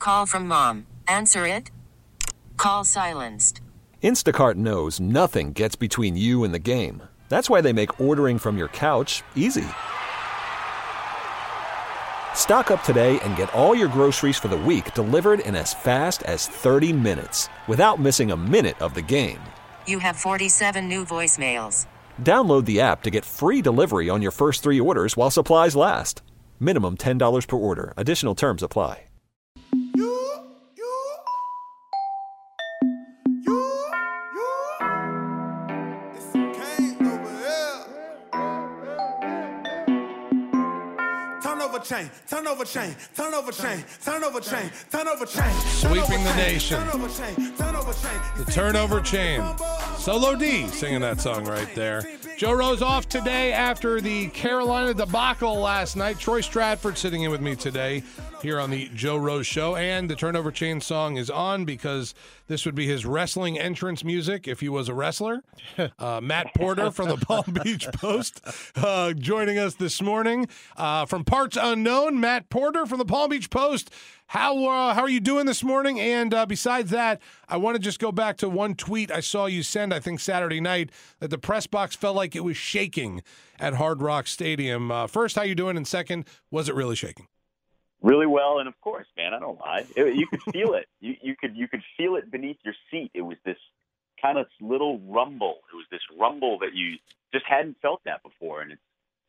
Call from mom. Answer it. Call silenced. Instacart knows nothing gets between you and the game. That's why they make ordering from your couch easy. Stock up today and get all your groceries for the week delivered in as fast as 30 minutes without missing a minute of the game. You have 47 new voicemails. Download the app to get free delivery on your first 3 orders while supplies last. Minimum $10 per order. Additional terms apply. Turn over chain, turn over chain, turn over chain, turn over chain. Sweeping the nation. The turnover chain. Solo D singing that song right there. Joe Rose off today after the Carolina debacle last night. Troy Stratford sitting in with me today here on the Joe Rose Show. And the Turnover Chain song is on because this would be his wrestling entrance music if he was a wrestler. Matt Porter from the Palm Beach Post joining us this morning. From Parts Unknown, Matt Porter from the Palm Beach Post. How are you doing this morning? And besides that, I want to just go back to one tweet I saw you send, I think Saturday night, that the press box felt like it was shaking at Hard Rock Stadium. First, how you doing? And second, was it really shaking? Really well, and of course, man, I don't lie. You could feel it. You could feel it beneath your seat. It was this kind of little rumble. It was this rumble that you just hadn't felt that before, and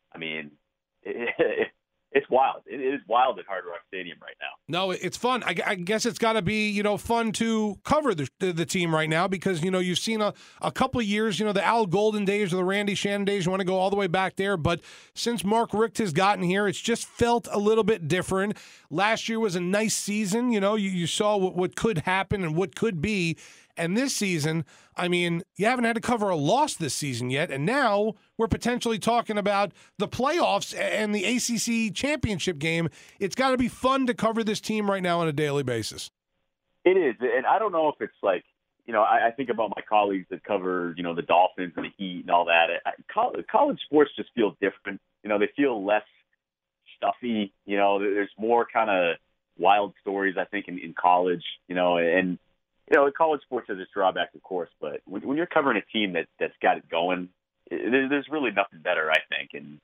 it's wild. It is wild at Hard Rock Stadium right now. No, it's fun. I guess it's got to be, fun to cover the team right now because, you've seen a couple of years, the Al Golden days or the Randy Shannon days. You want to go all the way back there. But since Mark Richt has gotten here, it's just felt a little bit different. Last year was a nice season. You saw what could happen and what could be. And this season, you haven't had to cover a loss this season yet. And now we're potentially talking about the playoffs and the ACC championship game. It's got to be fun to cover this team right now on a daily basis. It is. And I don't know if it's like, I think about my colleagues that cover, the Dolphins and the Heat and all that. College sports just feel different. They feel less stuffy. There's more kind of wild stories, I think, in college, and college sports has its drawbacks, of course, but when you're covering a team that's got it going, there's really nothing better, I think. And,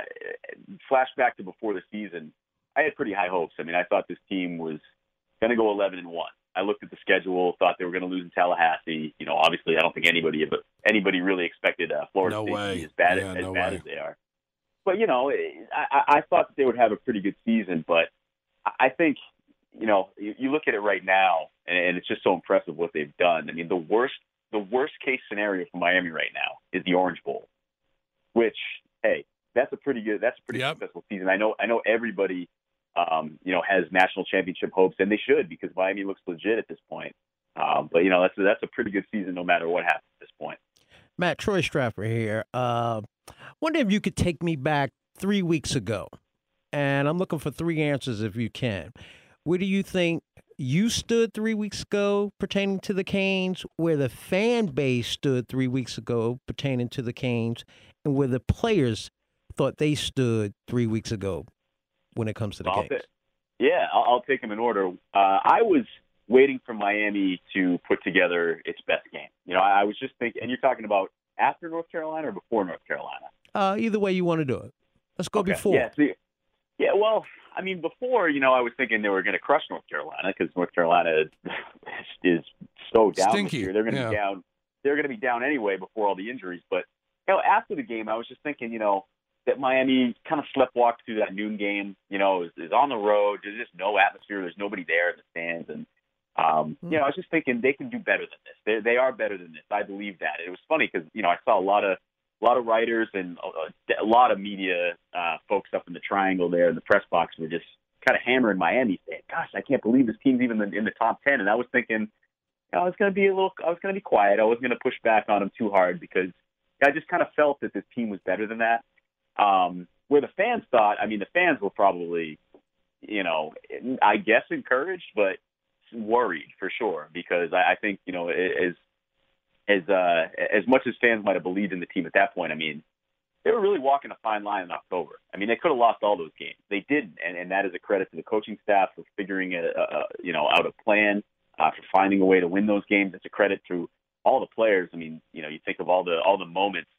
flashback to before the season, I had pretty high hopes. I thought this team was going to go 11-1. I looked at the schedule, thought they were going to lose in Tallahassee. Obviously, I don't think anybody really expected Florida State to be as bad as they are. But, I thought that they would have a pretty good season, but I think – you look at it right now, and it's just so impressive what they've done. The worst case scenario for Miami right now is the Orange Bowl, which, hey, that's a pretty successful season. I know everybody, has national championship hopes, and they should because Miami looks legit at this point. But that's a pretty good season no matter what happens at this point. Matt, Troy Stratford here. Wonder if you could take me back 3 weeks ago, and I'm looking for 3 answers if you can. Where do you think you stood 3 weeks ago pertaining to the Canes, where the fan base stood 3 weeks ago pertaining to the Canes, and where the players thought they stood 3 weeks ago when it comes to the Canes? I'll take them in order. I was waiting for Miami to put together its best game. I was just thinking, and you're talking about after North Carolina or before North Carolina? Either way you want to do it. Let's go before. Before, I was thinking they were going to crush North Carolina because North Carolina is so down Stinky. this year. They're going to be down. They're going to be down anyway before all the injuries. But after the game, I was just thinking, that Miami kind of sleptwalked through that noon game. Is on the road. There's just no atmosphere. There's nobody there in the stands, and I was just thinking they can do better than this. They are better than this. I believe that. It was funny because I saw a lot of writers and a lot of media folks up in the triangle there in the press box were just kind of hammering Miami, saying, "Gosh, I can't believe this team's even in the top 10." And I was thinking, I was going to be quiet. I wasn't going to push back on them too hard because I just kind of felt that this team was better than that. Where the fans thought, the fans were probably, I guess encouraged, but worried for sure because I think, as much as fans might have believed in the team at that point, they were really walking a fine line in October. I mean, they could have lost all those games. They didn't, and that is a credit to the coaching staff for figuring out a plan, for finding a way to win those games. It's a credit to all the players. I mean, you think of all the moments.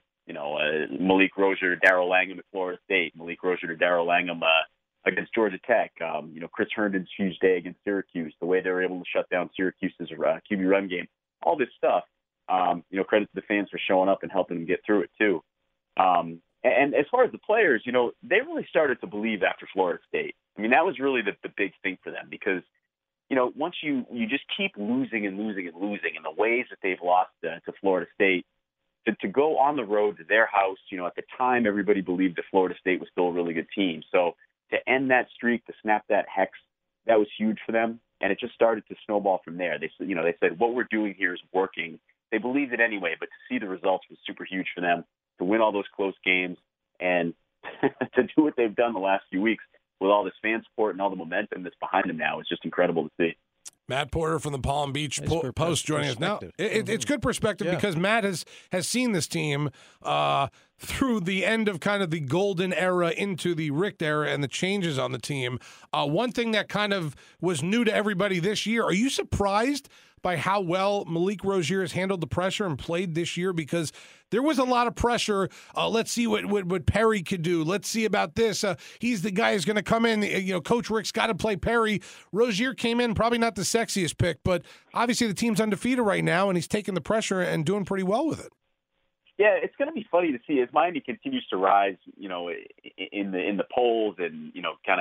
Malik Rozier, Darrell Langham at Florida State, Malik Rozier to Darrell Langham against Georgia Tech. Chris Herndon's huge day against Syracuse, the way they were able to shut down Syracuse's QB run game. All this stuff. Credit to the fans for showing up and helping them get through it too. And as far as the players, they really started to believe after Florida State. I mean, that was really the big thing for them because, once you just keep losing and losing and losing in the ways that they've lost to Florida State, to go on the road to their house, at the time everybody believed that Florida State was still a really good team. So to end that streak, to snap that hex, that was huge for them. And it just started to snowball from there. They said, what we're doing here is working. They believed it anyway, but to see the results was super huge for them, to win all those close games and to do what they've done the last few weeks with all this fan support and all the momentum that's behind them now is just incredible to see. Matt Porter from the Palm Beach Post joining us now. It's good perspective because Matt has seen this team through the end of kind of the golden era into the Richt era and the changes on the team. One thing that kind of was new to everybody this year, are you surprised by how well Malik Rozier has handled the pressure and played this year? Because there was a lot of pressure. Let's see what Perry could do. Let's see about this. He's the guy who's going to come in. Coach Rick's got to play Perry. Rozier came in, probably not the sexiest pick, but obviously the team's undefeated right now, and he's taking the pressure and doing pretty well with it. Yeah, it's going to be funny to see as Miami continues to rise, in the polls, and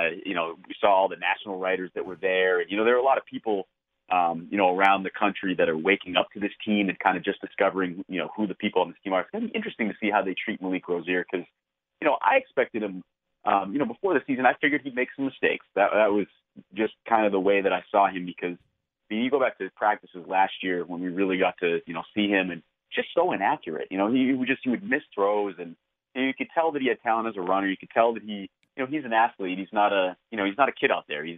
we saw all the national writers that were there, and there are a lot of people around the country that are waking up to this team and kind of just discovering, who the people on this team are. It's going to be interesting to see how they treat Malik Rozier because, I expected him, before the season, I figured he'd make some mistakes. That was just kind of the way that I saw him because you go back to his practices last year when we really got to, see him and just so inaccurate. He would miss throws and you could tell that he had talent as a runner. You could tell that he's an athlete. He's not a kid out there. He's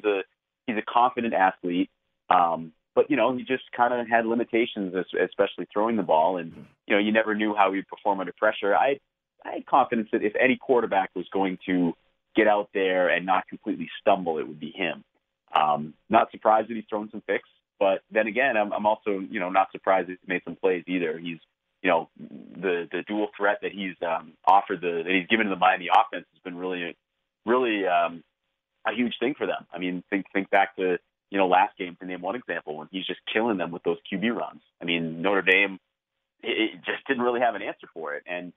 a confident athlete. But he just kind of had limitations, especially throwing the ball. And, you never knew how he'd perform under pressure. I had confidence that if any quarterback was going to get out there and not completely stumble, it would be him. Not surprised that he's thrown some picks. But then again, I'm also, not surprised that he's made some plays either. He's, the dual threat that he's offered, that he's given to the Miami offense has been really, really a huge thing for them. I mean, think back to, last game, to name one example, when he's just killing them with those QB runs. I mean, Notre Dame, it just didn't really have an answer for it. And,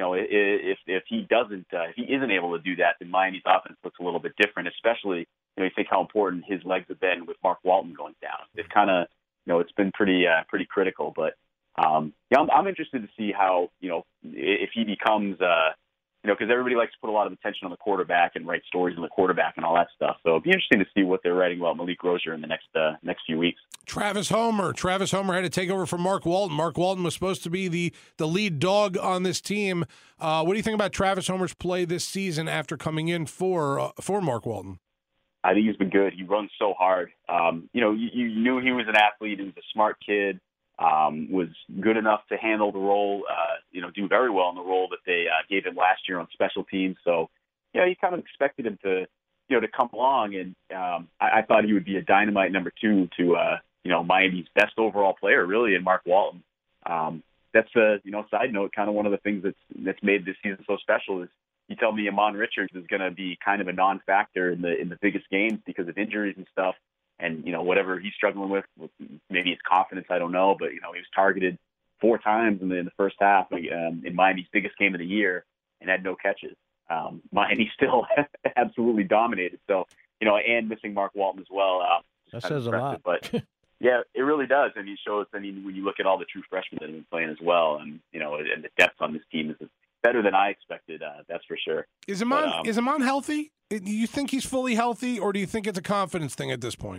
if he isn't able to do that, then Miami's offense looks a little bit different, especially, you think how important his legs have been with Mark Walton going down. It's kind of, it's been pretty critical. But, I'm interested to see how, if he becomes, because everybody likes to put a lot of attention on the quarterback and write stories on the quarterback and all that stuff. So it'd be interesting to see what they're writing about Malik Rozier in the next few weeks. Travis Homer had to take over from Mark Walton. Mark Walton was supposed to be the lead dog on this team. What do you think about Travis Homer's play this season after coming in for Mark Walton? I think he's been good. He runs so hard. You knew he was an athlete. He was a smart kid. Was good enough to handle the role, do very well in the role that they gave him last year on special teams. So, you kind of expected him to come along. And I thought he would be a dynamite number 2 to, Miami's best overall player, really, in Mark Walton. That's a, side note, kind of one of the things that's made this season so special is you tell me Amon Richards is going to be kind of a non-factor in the biggest games because of injuries and stuff. And, whatever he's struggling with, maybe his confidence, I don't know. But, he was targeted 4 times in the first half in Miami's biggest game of the year and had no catches. Miami still absolutely dominated. So, and missing Mark Walton as well. That says a lot. But, yeah, it really does. And he shows, when you look at all the true freshmen that have been playing as well, and, and the depth on this team is better than I expected, that's for sure. Is Amon healthy? Do you think he's fully healthy, or do you think it's a confidence thing at this point?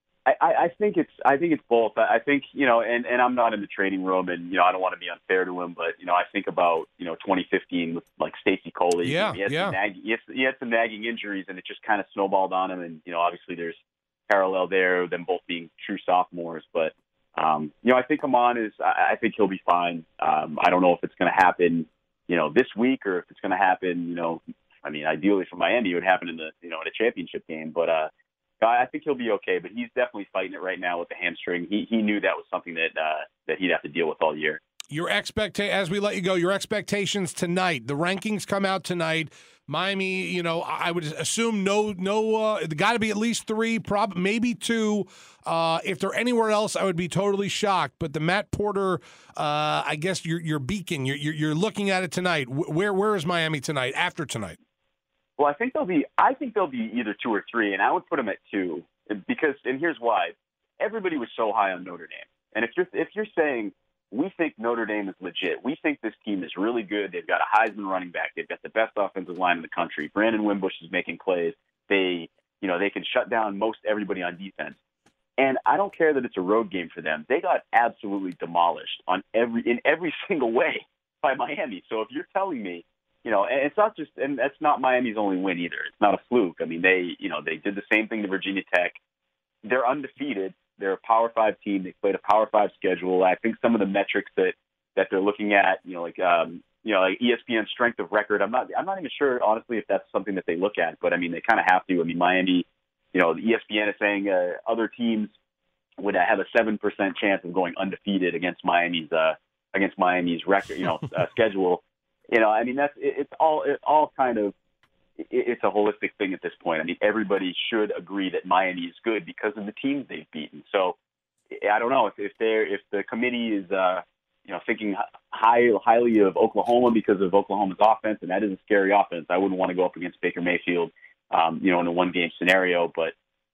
I think it's both. I think, and I'm not in the training room, and, I don't want to be unfair to him, but, I think about, 2015 with like Stacey Coley. Yeah, he had some nagging injuries, and it just kind of snowballed on him. And, obviously there's parallel there, them both being true sophomores. But, I think Amon I think he'll be fine. I don't know if it's going to happen, this week or if it's going to happen, ideally for Miami, it would happen in in a championship game. But I think he'll be okay. But he's definitely fighting it right now with the hamstring. He knew that was something that he'd have to deal with all year. As we let you go, your expectations tonight. The rankings come out tonight. Miami, I would assume got to be at least 3, maybe 2. If they're anywhere else, I would be totally shocked. But the Matt Porter, I guess your beacon. You're looking at it tonight. Where is Miami tonight? After tonight? Well, I think they'll be either 2 or 3, and I would put them at 2 because, and here's why: everybody was so high on Notre Dame, and if you're saying, we think Notre Dame is legit, we think this team is really good. They've got a Heisman running back. They've got the best offensive line in the country. Brandon Wimbush is making plays. They can shut down most everybody on defense. And I don't care that it's a road game for them. They got absolutely demolished in every single way by Miami. So if you're telling me, and it's not just, and that's not Miami's only win either. It's not a fluke. I mean, they did the same thing to Virginia Tech. They're undefeated. They're a Power 5 team. They played a Power 5 schedule. I think some of the metrics that they're looking at, like ESPN strength of record. I'm not even sure, honestly, if that's something that they look at. But I mean, they kind of have to. I mean, Miami, the ESPN is saying other teams would have a 7% chance of going undefeated against Miami's record, schedule. I mean, it's all kind of. It's a holistic thing at this point. I mean, everybody should agree that Miami is good because of the teams they've beaten. So I don't know if the committee is thinking highly of Oklahoma because of Oklahoma's offense, and that is a scary offense. I wouldn't want to go up against Baker Mayfield, in a 1-game scenario, but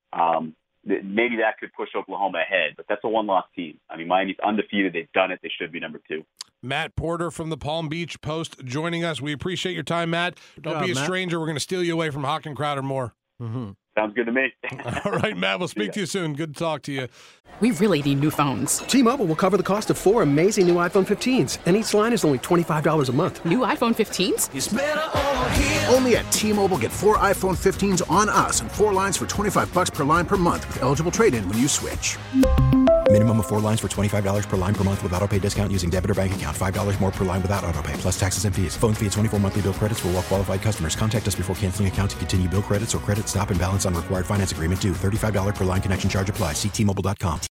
maybe that could push Oklahoma ahead. But that's a 1-loss team. I mean, Miami's undefeated. They've done it. They should be number 2. Matt Porter from the Palm Beach Post joining us. We appreciate your time, Matt. Don't be a stranger. We're going to steal you away from Hawk and Crowder more. Mm-hmm. Sounds good to me. All right, Matt. We'll speak to you soon. Good to talk to you. We really need new phones. T-Mobile will cover the cost of 4 amazing new iPhone 15s, and each line is only $25 a month. New iPhone 15s? It's better over here. Only at T-Mobile, get 4 iPhone 15s on us and 4 lines for $25 per line per month with eligible trade-in when you switch. Minimum of 4 lines for $25 per line per month with autopay discount using debit or bank account. $5 more per line without autopay, plus taxes and fees. Phone fee at 24 monthly bill credits for well-qualified customers. Contact us before canceling account to continue bill credits or credit stop and balance on required finance agreement due. $35 per line connection charge applies. See T-Mobile.com.